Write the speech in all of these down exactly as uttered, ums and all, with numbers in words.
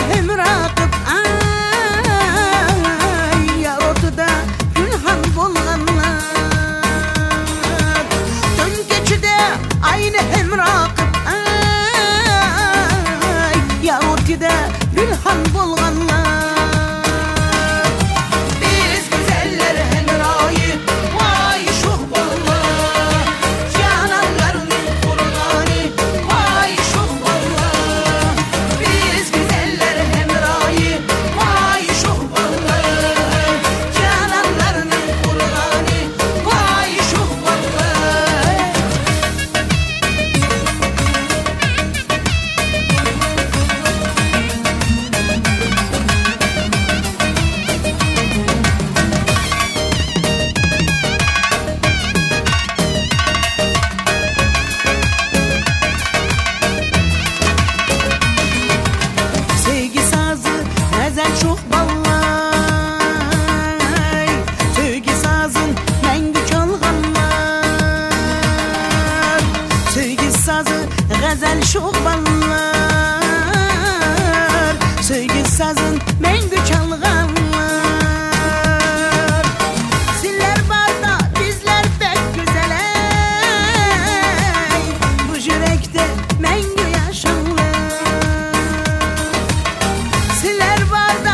hem rakip ay ya ortada Gülhan bolganlar tüm keçide aynı hem rakip ay ya ortada Gülhan bolganlar çok ballay sevgi sazın mengi çalganlar sevgi sazı gazel çok ballar sevgi sazın mengi çalganlar siller barda bizler pek güzel ey bu yürekte mengi yaşanlar siller barda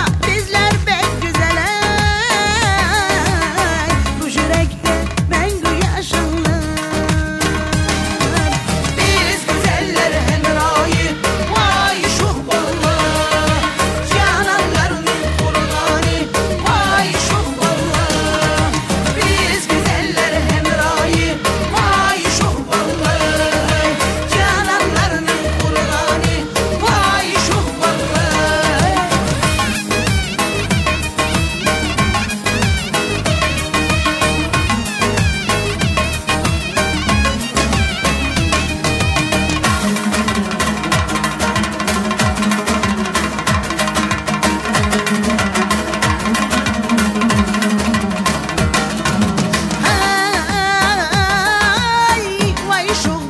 Show